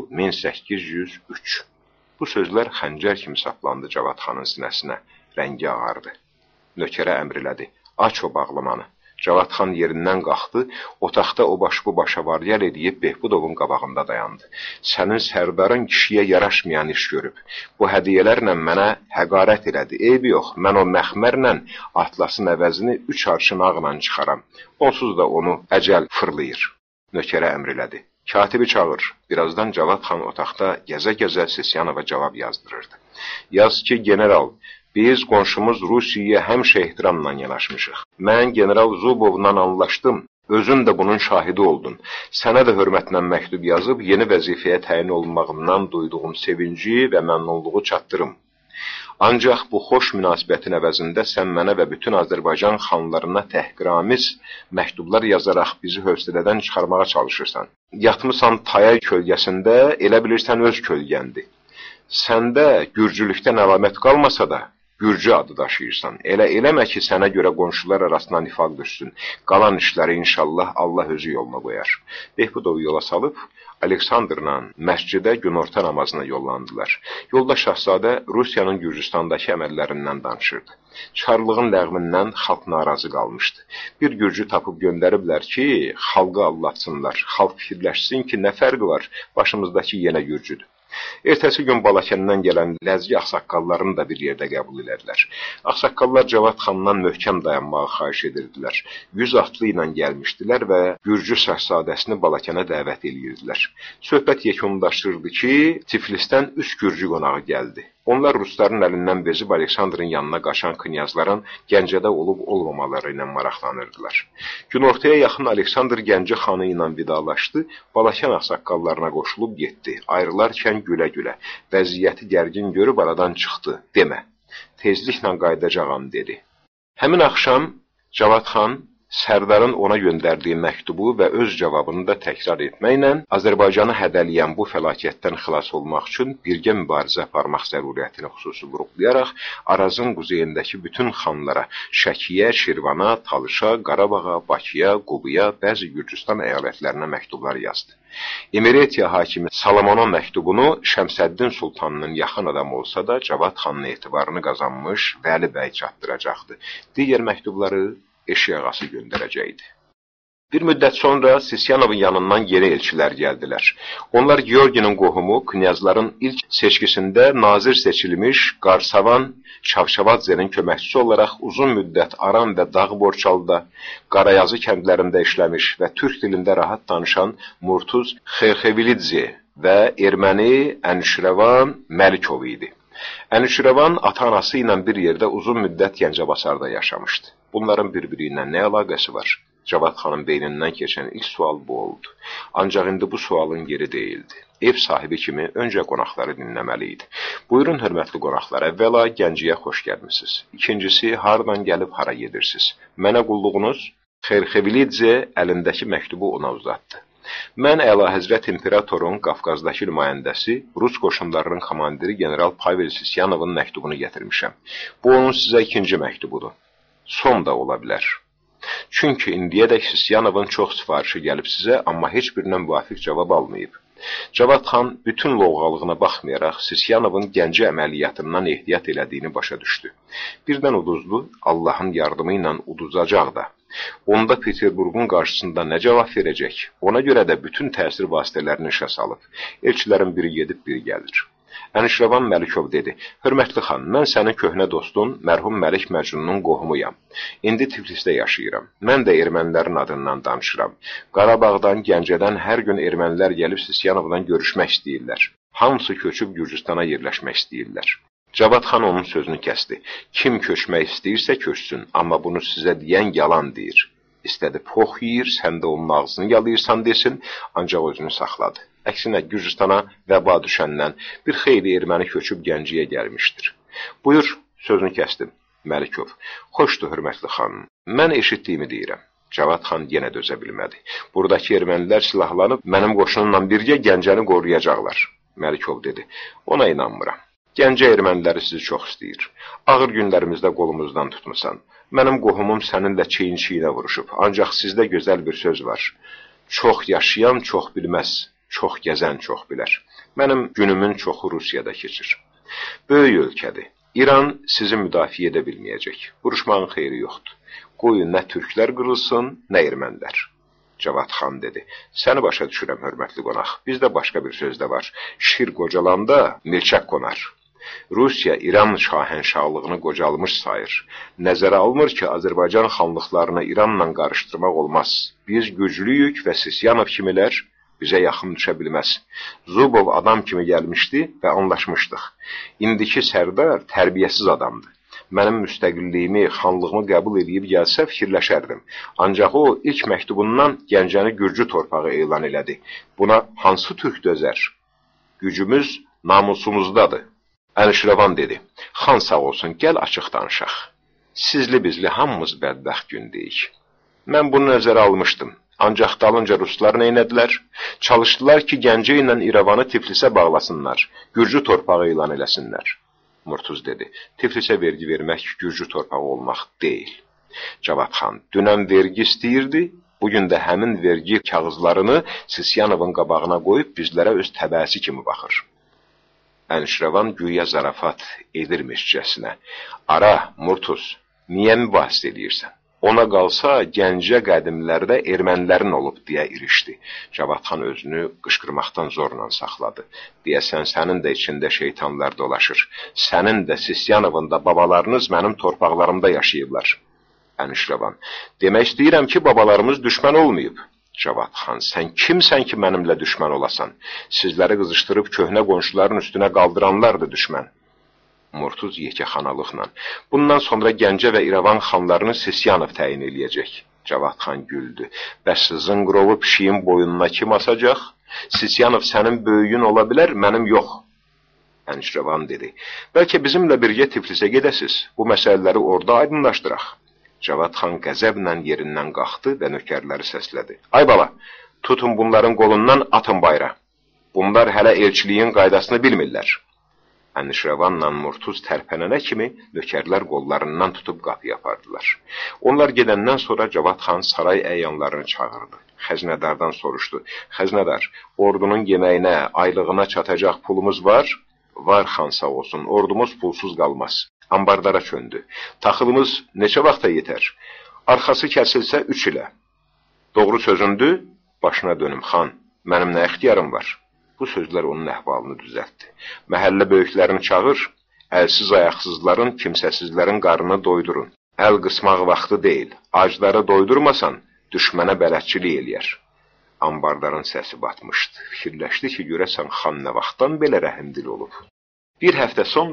1803. Bu sözlər xəncər kimi saplandı Cavad xanın sinəsinə. Rəngi ağardı. Nökərə əmr elədi. Aç o bağlamanı. Cavad xan yerindən qalxdı, otaqda o baş bu başa varyal edib Behbudovun qabağında dayandı. Sənin sərdarın kişiyə yaraşmayan iş görüb. Bu hədiyyələrlə mənə həqarət elədi. Eybi yox, mən o məxmərlə atlasın əvəzini 3 arşın ağla çıxaram. Onsuz da onu əcəl fırlayır. Nökərə əmr elədi. Katibi çağır. Birazdan Cavad xan otaqda gəzə-gəzə Sisyanova cavab yazdırırdı. Yaz ki, general, biz qonşumuz Rusiyaya həmişə ehtiramla yanaşmışıq. Mən general Zubovla anlaşdım. Özün də bunun şahidi oldun. Sənə də hörmətlə məktub yazıb yeni vəzifəyə təyin olunmağından duyduğum sevinci və məmnunluğu çatdırım. Ancaq bu xoş münasibətin əvəzində sən mənə və bütün Azərbaycan xanlarına təhqiramiz məktublar yazaraq bizi hövsələdən çıxarmağa çalışırsan. Yatmısan taya kölgəsində, elə bilirsən öz kölgəndir. Səndə gürcülükdən əlamət qalmasa da, Gürcü adı daşıyırsan. Elə eləmə ki, sənə görə qonşular arasına nifaq düşsün. Qalan işləri inşallah Allah özü yoluna qoyar. Behbudovu yola salıb, Aleksandrla məscidə günorta namazına yollandılar. Yolda Şahzadə Rusiyanın Gürcüstandakı əməllərindən danışırdı. Çarlığın ləğvindən xalq narazı qalmışdı. Bir Gürcü tapıb göndəriblər ki, xalqı allatsınlar. Xalq fikirləşsin ki, nə fərqi var, başımızdakı yenə Gürcüdür. Ertəsi gün Balakəndən gələn ləzgi ağsaqqallarını da bir yerdə qəbul edədilər. Ağsaqqallar Cavad xandan möhkəm dayanmağı xahiş edirdilər. 100 atlı ilə gəlmişdilər və Gürcü şəhzadəsini Balakənə dəvət edirdilər. Söhbət yekunlaşırdı ki, Tiflisdən 3 Gürcü qonağı gəldi. Onlar rusların əlindən bezib Aleksandrın yanına qaçan knyazların Gəncədə olub-olmamaları ilə maraqlanırdılar. Günortaya yaxın Aleksandr Gəncə xanı ilə vidalaşdı, Balakən ağsaqqallarına qoşulub getdi. Ayrılarkən gülə-gülə, vəziyyəti gərgin görüb aradan çıxdı. Demə, tezliklə qayıdacağam, dedi. Həmin axşam Cavad xan Sərdarın ona göndərdiyi məktubu və öz cavabını da təkrar etməklə Azərbaycanı hədələyən bu fəlakətdən xilas olmaq üçün birgə mübarizə aparmaq zəruriyyətini xüsusi vurğulayaraq Arazın quzeyindəki bütün xanlara, Şəkiyə, Şirvana, Talışa, Qarabağa, Bakıya, Qubuya, bəzi Gürcüstan əyalətlərinə məktublar yazdı. İmeretiya hakimi Salamonun məktubunu Şəmsəddin Sultanının yaxın adamı olsa da Cavad xanın etibarını qazanmış Vəli bəy çatdıracaqdı. Digər məktubları eşik ağası göndərəcəkdi. Bir müddət sonra Sisyanovun yanından yeni elçilər gəldilər. Onlar Georginin qohumu, knyazların ilk seçkisində nazir seçilmiş Qarsavan Şavşavadzenin köməkçisi olaraq uzun müddət Aran və Dağ Borçalıda, Qarayazı kəndlərində işləmiş və türk dilində rahat danışan Murtuz Xerxevilidze və erməni Ənüşrəvan Məlikov idi. Ənüşrəvan ata-anası ilə bir yerdə uzun müddət Gəncəbasarda yaşamışdı. Bunların bir-biri ilə nə əlaqəsi var? Cavad xanın beynindən keçən ilk sual bu oldu. Ancaq indi bu sualın yeri deyildi. Ev sahibi kimi öncə qonaqları dinləməli idi. Buyurun, hörmətli qonaqlar, əvvəla Gəncəyə xoş gəlmisiniz. İkincisi, hardan gəlib hara gedirsiniz? Mənə qulluğunuz? Xerxevilidze əlindəki məktubu ona uzatdı. Mən Əlahəzrət İmperatorun Qafqazdakı nümayəndəsi, Rus qoşunlarının komandiri general Pavel Sisyanovun məktubunu gətirmişəm. Bu onun sizə ikinci məktubudur. Son da ola bilər. Çünki indiyədək Sisyanovun çox sifarişi gəlib sizə, amma heç birindən müvafiq cavab almayıb. Cavad xan bütün lovğalığına baxmayaraq Sisyanovun Gəncə əməliyyatından ehtiyat elədiyini başa düşdü. Birdən uduzdu, Allahın yardımı ilə uduzacaq da. Onda Peterburqun qarşısında nə cavab verəcək? Ona görə də bütün təsir vasitələrini işə salıb. Elçilərin biri gedib, biri gəlir. Ənişravan Məlikov dedi, hörmətli xan, mən sənin köhnə dostun, mərhum Məlik Məcnunun qohumuyam. İndi Tiflisdə yaşayıram. Mən də ermənilərin adından danışıram. Qarabağdan, Gəncədən hər gün ermənilər gəlib Sisyanovla görüşmək istəyirlər. Hamısı köçüb Gürcüstana yerləşmək istəyirlər. Cavad xan onun sözünü kəsdi. Kim köçmək istəyirsə köçsün, amma bunu sizə deyən yalan deyir. İstədi pox yeyir, sən də onun ağzını yalayırsan desin, ancaq özünü saxladı. Əksinə Gürcüstana vəba düşəndən bir xeyli erməni köçüb Gəncəyə gəlmişdir. Buyur, sözünü kəsdim. Məlikov, xoşdur, hörmətli xanım. Mən eşitdiyimi deyirəm. Cavad xan yenə dözə bilmədi. Buradakı ermənilər silahlanıb mənim qoşunumla birgə Gəncəni qoruyacaqlar. Məlikov dedi, ona inanmıram. Gəncə erməniləri sizi çox istəyir. Ağır günlərimizdə qolumuzdan tutmusan. Mənim qohumum səninlə çiyin-çiyinə vuruşub. Ancaq sizdə gözəl bir söz var. Çox yaşayan çox bilməz, çox gəzən çox bilər. Mənim günümün çoxu Rusiyada keçir. Böyük ölkədir. İran sizi müdafiə edə bilməyəcək. Vuruşmağın xeyri yoxdur. Qoyun nə türklər qırılsın, nə ermənilər. Cavad xan dedi, səni başa düşürəm, hörmətli qonaq. Bizdə başqa bir söz də var. Şir qocalanda milçək qonar. Rusiya İran şahənşahlığını qocalmış sayır. Nəzərə almır ki, Azərbaycan xanlıqlarını İranla qarışdırmaq olmaz. Biz güclüyük və Sisyanov kimilər bizə yaxın düşə bilməz. Zubov adam kimi gəlmişdi və anlaşmışdıq. İndiki sərdar tərbiyəsiz adamdır. Mənim müstəqilliyimi, xanlığımı qəbul edib gəlsə fikirləşərdim. Ancaq o, ilk məktubundan Gəncəni Gürcü torpağı elan elədi. Buna hansı türk dözər? Gücümüz namusumuzdadır. Ənişravan dedi, xan sağ olsun, gəl açıq danışaq. Sizli bizli hamımız bədbəxt gündəyik. Mən bunu nəzərə almışdım. Ancaq dalınca ruslar neynədilər? Çalışdılar ki, Gəncə ilə İrəvanı Tiflisə bağlasınlar, Gürcü torpağı elan eləsinlər. Murtuz dedi, Tiflisə vergi vermək Gürcü torpağı olmaq deyil. Cavad xan, dünən vergi istəyirdi, bugün də həmin vergi kağızlarını Sisyanovun qabağına qoyub bizlərə öz təbəəsi kimi baxır. Ənişravan güya zarafat edirmişcəsinə. Ara, Murtuz, niyə mübahisə edirsən? Ona qalsa Gəncə qədimlərdə ermənilərin olub deyə irişdi. Cavad xan özünü qışqırmaqdan zorla saxladı. Deyəsən sənin də içində şeytanlar dolaşır. Sənin də Sisyanovun da babalarınız mənim torpaqlarımda yaşayıblar. Ənişravan, demək istəyirəm ki, babalarımız düşmən olmayıb. Cavad xan, sən kimsən ki mənimlə düşmən olasan? Sizləri qızışdırıb köhnə qonşuların üstünə qaldıranlardır düşmən. Murtuz yekəxanalıqla. Bundan sonra Gəncə və İrəvan xanlarını Sisyanov təyin eləyəcək. Cavad xan güldü. Bəs zınqrovu pişiyin boyununa kim asacaq? Sisyanov sənin böyüyün ola bilər, mənim yox. Ənişravan dedi. Bəlkə bizimlə birgə Tiflisə gedəsiz. Bu məsələləri orada aydınlaşdıraq. Cavad xan qəzəblə yerindən qalxdı və nökərləri səslədi. Ay bala, tutun bunların qolundan atın bayra. Bunlar hələ elçiliyin qaydasını bilmirlər. Ənişravanla Murtuz tərpənənə kimi nökərlər qollarından tutub qapıya apardılar. Onlar gedəndən sonra Cavad xan saray əyanlarını çağırdı. Xəzinədardan soruşdu. Xəzinədar, ordunun yeməyinə, aylığına çatacaq pulumuz var? Var xan sağ olsun, ordumuz pulsuz qalmaz. Ambardara çöndü. Taxılımız neçə vaxta yetər? Arxası kəsilsə 3 ilə. Doğru sözündür, başına dönüm xan. Mənim nə ixtiyarım var? Bu sözlər onun əhvalını düzəltdi. Məhəllə böyüklərini çağır, əlsiz ayaqsızların, kimsəsizlərin qarnını doydurun. Əl qısmaq vaxtı deyil. Acları doydurmasan, düşmənə bələdçilik eləyər. Ambardarın səsi batmışdı. Fikirləşdi ki, görəsən xan nə vaxtdan belə rəhimdil olub. Bir həftə sonra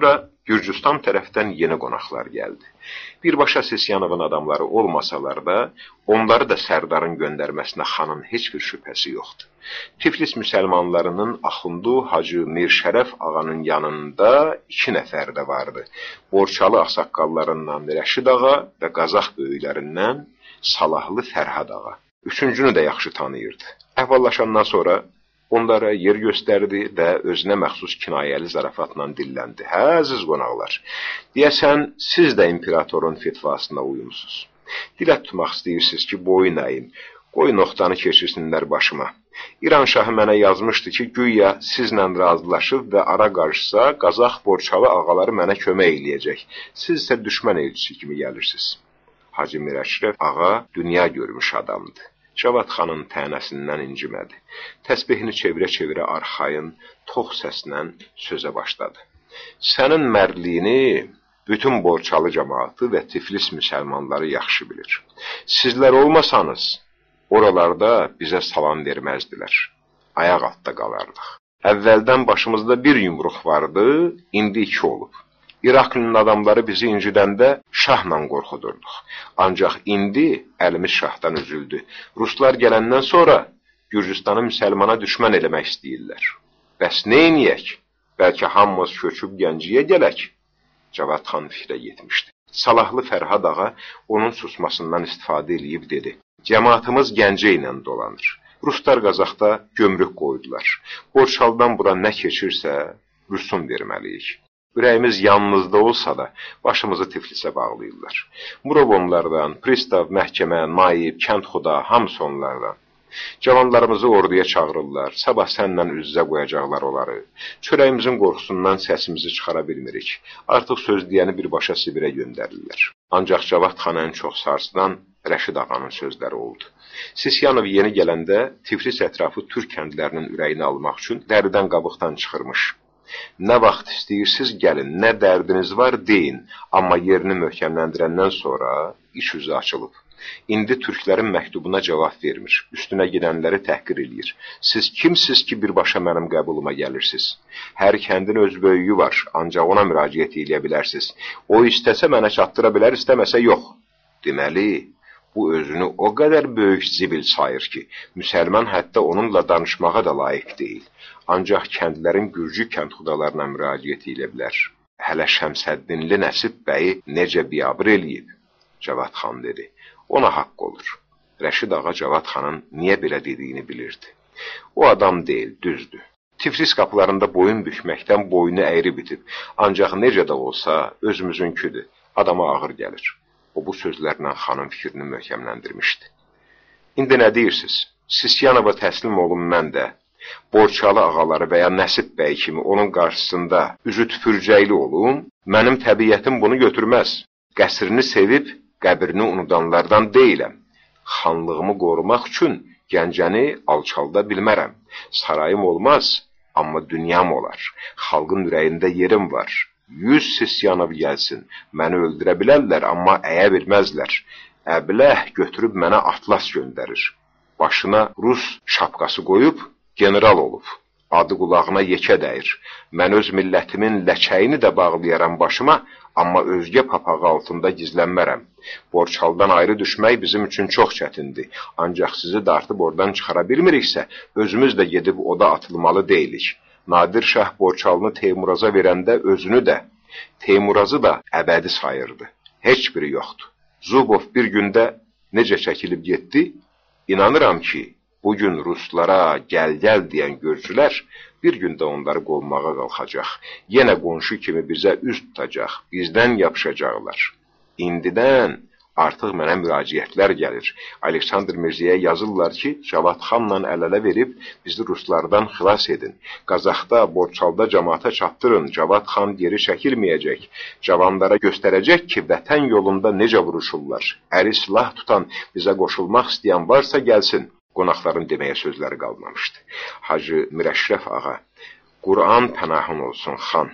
Gürcüstan tərəfdən yeni qonaqlar gəldi. Birbaşa Sisyanovun adamları olmasalar da, onları da Sərdarın göndərməsinə xanın heç bir şübhəsi yoxdur. Tiflis müsəlmanlarının Axundu Hacı Mirşərəf ağanın yanında 2 nəfər də vardı. Borçalı ağsaqqallarından Rəşid ağa və Qazaq böyüklərindən Salahlı Fərhad ağa. Üçüncünü də yaxşı tanıyırdı. Əhvallaşandan sonra onlara yer göstərdi və özünə məxsus kinayəli zarafatla dilləndi. Hə, əziz qonaqlar, deyəsən, siz də imperatorun fetvasına uyumsuz. Dilə tutmaq istəyirsiniz ki, boyun əyim, qoy noxtanı keçirsinlər başıma. İran şahı mənə yazmışdı ki, güya sizlə razılaşıb və ara qarşısa, Qazaq Borçalı ağaları mənə kömək eləyəcək. Siz isə düşmən elçisi kimi gəlirsiniz. Hacı Mirəşrəf ağa dünya görmüş adamdı. Cavad xanın tənəsindən incimədi. Təsbihini çevirə-çevirə arxayın, tox səslə sözə başladı. Sənin mərdliyini bütün Borçalı cəmaatı və Tiflis müsəlmanları yaxşı bilir. Sizlər olmasanız, oralarda bizə salam verməzdilər. Ayaq altda qalardıq. Əvvəldən başımızda bir yumruq vardı, indi 2 olub. İraklinin adamları bizi incidəndə şahla qorxudurduq. Ancaq indi əlimiz şahdan üzüldü. Ruslar gələndən sonra Gürcüstanı müsəlmana düşmən eləmək istəyirlər. Bəs neyniyək? Bəlkə hamımız köçüb Gənciyə gələk? Cavad xan fikrə getmişdi. Salahlı Fərhad ağa onun susmasından istifadə eləyib dedi. Cəmaatımız Gəncə ilə dolanır. Ruslar Qazaqda gömrük qoydular. Borçaldan bura nə keçirsə, rüsum verməliyik. Ürəyimiz yanımızda olsa da, başımızı Tiflisə bağlayırlar. Murov onlardan, pristav, məhkəmə, naib, kəndxuda, hamısı onlardan. Cavanlarımızı orduya çağırırlar, sabah sənlə üz-üzə qoyacaqlar onları. Çörəyimizin qorxusundan səsimizi çıxara bilmirik. Artıq söz deyəni birbaşa Sibirə göndərirlər. Ancaq Cavad xanı ən çox sarsıdan Rəşid ağanın sözləri oldu. Sisyanov yeni gələndə Tiflis ətrafı türk kəndlərinin ürəyini almaq üçün dəridən qabıqdan çıxırmış. Nə vaxt istəyirsiniz gəlin, nə dərdiniz var deyin, amma yerini möhkəmləndirəndən sonra iş üzü açılıb. İndi türklərin məktubuna cavab vermir, üstünə gedənləri təhqir eləyir. Siz kimsiz ki, birbaşa mənim qəbuluma gəlirsiniz? Hər kəndin öz böyüyü var, ancaq ona müraciət eləyə bilərsiniz. O istəsə mənə çatdıra bilər, istəməsə yox. Deməli, bu özünü o qədər böyük zibil sayır ki, müsəlman hətta onunla danışmağa da layiq deyil. Ancaq kəndlərin Gürcü kəndxudalarına müraciət elə bilər. Hələ Şəmsəddinli Nəsib bəyi necə biabır eləyib? Cavad xan dedi. Ona haqq olur. Rəşid ağa Cavad xanın niyə belə dediyini bilirdi. O adam deyil, düzdür. Tiflis qapılarında boyun bükməkdən boynu əyri bitib. Ancaq necə də olsa özümüzünküdür. Adama ağır gəlir. O bu sözlərlə xanın fikrini möhkəmləndirmişdi. İndi nə deyirsiniz? Sisyanova təslim olun mən də. Borçalı ağaları və ya Nəsib bəy kimi onun qarşısında üzü tüpürcəkli olum, mənim təbiətim bunu götürməz. Qəsrini sevib, qəbrini unudanlardan deyiləm. Xanlığımı qorumaq üçün Gəncəni alçalda bilmərəm. Sarayım olmaz, amma dünyam olar. Xalqın ürəyində yerim var. 100 Sisyanov gəlsin, məni öldürə bilərlər, amma əyə bilməzlər. Əbləh götürüb mənə atlas göndərir. Başına Rus şapkası qoyub, general olub. Adı qulağına yekə dəyir. Mən öz millətimin ləkəyini də bağlayaram başıma, amma özgə papağı altında gizlənmərəm. Borçaldan ayrı düşmək bizim üçün çox çətindir. Ancaq sizi dartıb oradan çıxara bilmiriksə, özümüz də gedib oda atılmalı deyilik. Nadir Şah Borçalını Teymuraza verəndə özünü də, Teymurazı da əbədi sayırdı. Heç biri yoxdur. Zubov bir gündə necə çəkilib getdi? İnanıram ki, bugün Ruslara gəl-gəl deyən Gürcülər bir gündə onları qovmağa qalxacaq. Yenə qonşu kimi bizə üz tutacaq, bizdən yapışacaqlar. İndidən artıq mənə müraciətlər gəlir. Aleksandr Mirzəyə yazırlar ki, Cavad xanla əl-ələ verib bizi Ruslardan xilas edin. Qazaxda, Borçalda cəmaata çatdırın, Cavad xan geri çəkilməyəcək. Cavanlara göstərəcək ki, vətən yolunda necə vuruşurlar. Əli silah tutan, bizə qoşulmaq istəyən varsa gəlsin. Qonaqların deməyə sözləri qalmamışdı. Hacı Mirəşrəf ağa, Quran pənahın olsun xan.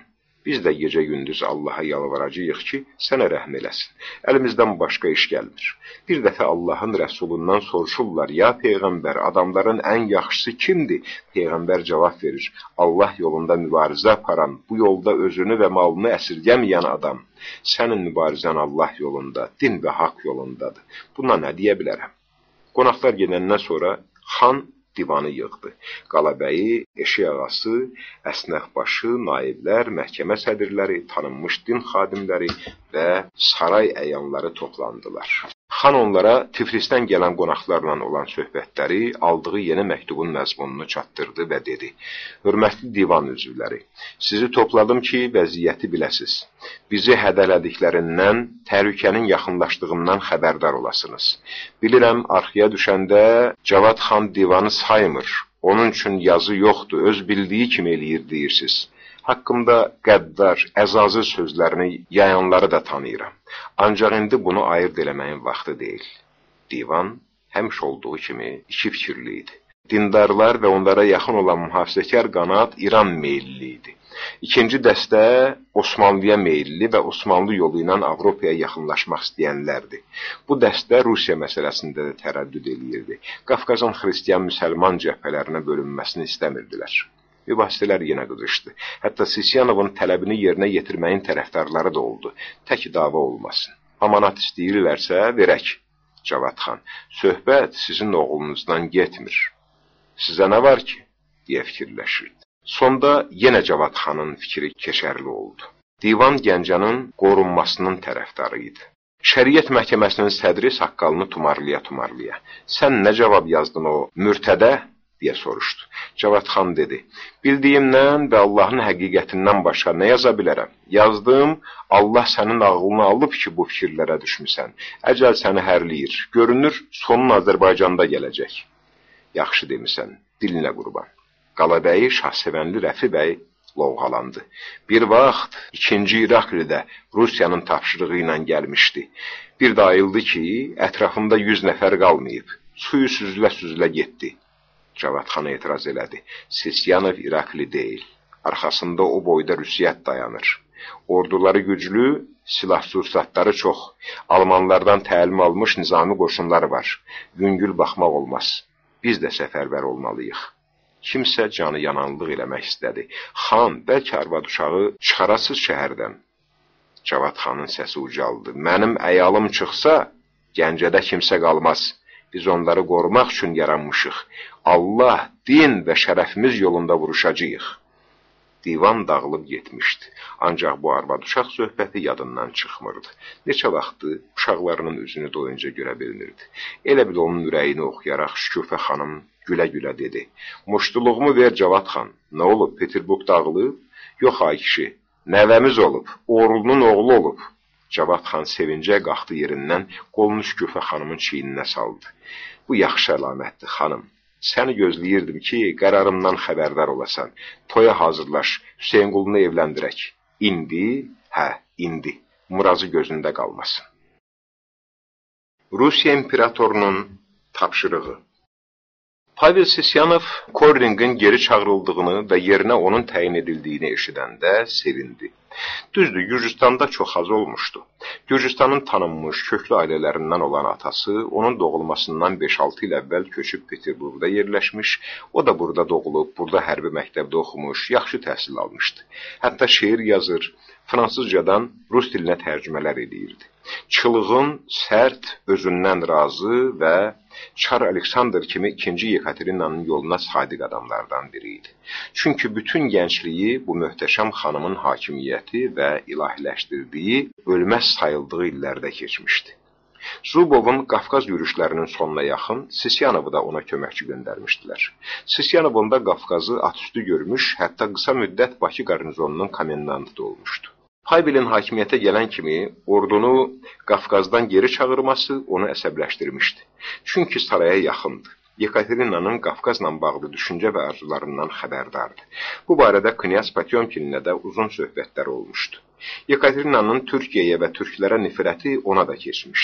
Biz də gecə-gündüz Allaha yalvaracağıq ki, sənə rəhm eləsin. Əlimizdən başqa iş gəlmir. Bir dəfə Allahın rəsulundan soruşurlar, ya Peyğəmbər, adamların ən yaxşısı kimdir? Peyğəmbər cavab verir, Allah yolunda mübarizə aparan, bu yolda özünü və malını əsirgəməyən adam. Sənin mübarizən Allah yolunda, din və haqq yolundadır. Buna nə deyə bilərəm? Qonaqlar gedəndən sonra xan divanı yığdı. Qalabəyi, eşik ağası, əsnəfbaşı, naiblər, məhkəmə sədirləri, tanınmış din xadimləri və saray əyanları toplandılar. Xan onlara Tiflisdən gələn qonaqlarla olan söhbətləri, aldığı yeni məktubun məzmununu çatdırdı və dedi, hörmətli divan üzvləri, sizi topladım ki, vəziyyəti biləsiz. Bizi hədələdiklərindən, təhlükənin yaxınlaşdığından xəbərdar olasınız. Bilirəm, arxaya düşəndə Cavad xan divanı saymır, onun üçün yazı yoxdur, öz bildiyi kimi eləyir deyirsiniz. Haqqımda qəddar, əzazı sözlərini yayanları da tanıyıram. Ancaq indi bunu ayırt eləməyin vaxtı deyil. Divan həmişə olduğu kimi iki fikirli idi. Dindarlar və onlara yaxın olan mühafizəkar qanat İran meyilli idi. İkinci dəstə Osmanlıya meyilli və Osmanlı yolu ilə Avropaya yaxınlaşmaq istəyənlərdir. Bu dəstə Rusiya məsələsində də tərəddüd eləyirdi. Qafqazın xristiyan-müsəlman cəbhələrinə bölünməsini istəmirdilər. Mübahisələr yenə qızışdı. Hətta Sisyanovun tələbini yerinə yetirməyin tərəfdarları da oldu. Tək dava olmasın. Amanat istəyirlərsə, verək. Cavad xan, söhbət sizin oğlunuzdan getmir. Sizə nə var ki? Deyə fikirləşirdi. Sonda yenə Cavad xanın fikri keçərli oldu. Divan Gəncənin qorunmasının tərəfdarı idi. Şəriət məhkəməsinin sədri saqqalını tumarlaya-tumarlaya. Sən nə cavab yazdın o mürtədə? Deyə soruşdu. Cavad xan dedi, bildiyimdən və Allahın həqiqətindən başqa nə yaza bilərəm? Yazdım, Allah sənin ağlını alıb ki, bu fikirlərə düşmüsən. Əcəl səni hərləyir. Görünür, sonun Azərbaycanda gələcək. Yaxşı demisən, dilinə qurban. Qalabəyi Şahsevənli Rəfi bəy lovğalandı. Bir vaxt 2-ci İraqlidə Rusiyanın tapşırığı ilə gəlmişdi. Bir də ayıldı ki, ətrafında 100 nəfər qalmayıb. Suyu süzülə-süzülə getdi. Cavad xan etiraz elədi. Sisyanov İraqli deyil. Arxasında o boyda Rüsiyyət dayanır. Orduları güclü, silah-sursatları çox. Almanlardan təlim almış nizami qoşunları var. Yüngül baxmaq olmaz. Biz də səfərbər olmalıyıq. Kimsə canı yananlıq eləmək istədi. Xan, bəlkə arvad uşağı çıxarasız şəhərdən. Cavad xanın səsi ucaldı. Mənim əyalım çıxsa, Gəncədə kimsə qalmaz. Biz onları qorumaq üçün yaranmışıq. Allah, din və şərəfimiz yolunda vuruşacağıq. Divan dağılıb getmişdi. Ancaq bu arvad-uşaq söhbəti yadından çıxmırdı. Neçə vaxtı uşaqlarının üzünü doyunca görə bilmirdi. Elə bil onun ürəyini oxuyaraq Şükufə xanım gülə-gülə dedi. Muştuluğumu ver Cavad xan. Nə olub, Peterburg dağılıb? Yox ay kişi, nəvəmiz olub, oğlunun oğlu olub. Cavad xan sevincə qalxdı yerindən, qolunu Şükufə xanımın çiyninə saldı. Bu yaxşı əlamətdir, xanım. Səni gözləyirdim ki, qərarımdan xəbərdar olasan. Toya hazırlaş, Hüseynqulunu evləndirək. İndi, indi. Murazı gözündə qalmasın. Rusiya imperatorunun tapşırığı. Pavel Sisyanov Korringin geri çağırıldığını və yerinə onun təyin edildiyini eşidəndə sevindi. Düzdür, Gürcüstanda çox az olmuşdu. Gürcüstanın tanınmış, köklü ailələrindən olan atası, onun doğulmasından 5-6 il əvvəl köçüb Peterburqda yerləşmiş, o da burada doğulub, burada hərbi məktəbdə oxumuş, yaxşı təhsil almışdı. Hətta şeir yazır, fransızcadan rus dilinə tərcümələr edirdi. Çılığın, sərt, özündən razı və Çar Aleksandr kimi 2-ci Yekaterinanın yoluna sadiq adamlardan biri idi. Çünki bütün gəncliyi bu möhtəşəm xanımın hakimiyyəti və ilahiləşdirdiyi, ölməz sayıldığı illərdə keçmişdi. Zubovun Qafqaz yürüşlərinin sonuna yaxın Sisyanovu da ona köməkçi göndərmişdilər. Sisyanov onda Qafqazı atüstü görmüş, hətta qısa müddət Bakı qarnizonunun komendantı da olmuşdu. Pavelin hakimiyyətə gələn kimi ordunu Qafqazdan geri çağırması onu əsəbləşdirmişdi. Çünki saraya yaxındı. Yekaterinanın Qafqazla bağlı düşüncə və arzularından xəbərdardı. Bu barədə Knyaz Potyomkinlə də uzun söhbətlər olmuşdu. Yekaterinanın Türkiyəyə və türklərə nifrəti ona da keçmişdi.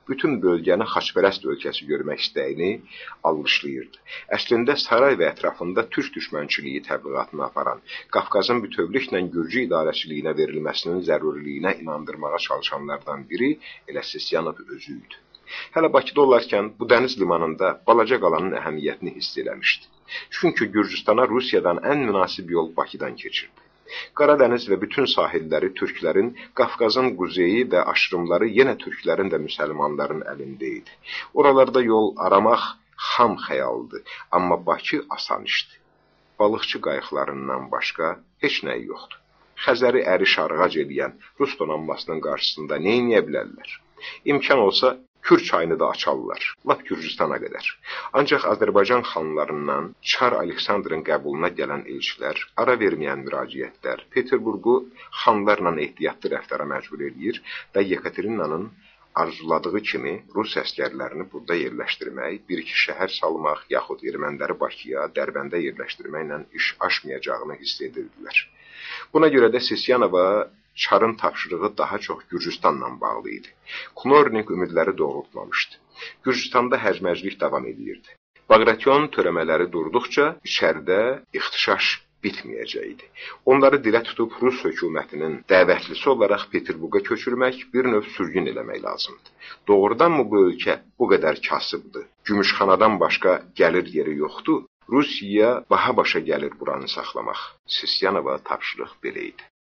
bütün bölgəni xaçpərəst ölkəsi görmək istəyini alqışlayırdı. Əslində saray və ətrafında türk düşmənçiliyi təbliğatını aparan, Qafqazın bütövlüklə Gürcü idarəçiliyinə verilməsinin zəruriliyinə inandırmağa çalışanlardan biri elə Sisyanov özü idi. Hələ Bakıda olarkən bu dəniz limanında balaca qalanın əhəmiyyətini hiss eləmişdi. Çünki Gürcüstana Rusiyadan ən münasib yol Bakıdan keçirdi. Qaradəniz və bütün sahilləri türklərin, Qafqazın quzeyi və aşırımları yenə türklərin və müsəlmanların əlində idi. Oralarda yol aramaq xam xəyaldı, amma Bakı asan işdi. Balıqçı qayıqlarından başqa heç nəyi yoxdur. Xəzəri əri-şarğac edən Rus donanmasının qarşısında nə edə bilərlər? İmkan olsa, Kür çayını da açarlar, lap Gürcüstana qədər. Ancaq Azərbaycan xanlarından Çar Aleksandrın qəbuluna gələn elçilər, ara verməyən müraciətlər Peterburqu xanlarla ehtiyatlı rəftara məcbur edir və Yekaterinanın arzuladığı kimi Rus əskərlərini burada yerləşdirmək, bir-iki şəhər salmaq, yaxud erməniləri Bakıya, Dərbəndə yerləşdirməklə iş aşmayacağını hiss edirdilər. Buna görə də Sisyanova Çarın tapşırığı daha çox Gürcüstanla bağlı idi. Knorring ümidləri doğrultmamışdı. Gürcüstanda həcməclik davam edirdi. Bağration törəmələri durduqca içəridə ixtişaş bitməyəcəkdi. Onları dilə tutub Rus hökumətinin dəvətlisi olaraq Peterburqa köçürmək, bir növ sürgün eləmək lazımdı. Doğrudanmı bu ölkə bu qədər kasıbdır? Gümüşxanadan başqa gəlir yeri yoxdur. Rusiyaya baha başa gəlir buranı saxlamaq. Sisyanova tapşırıq belə idi.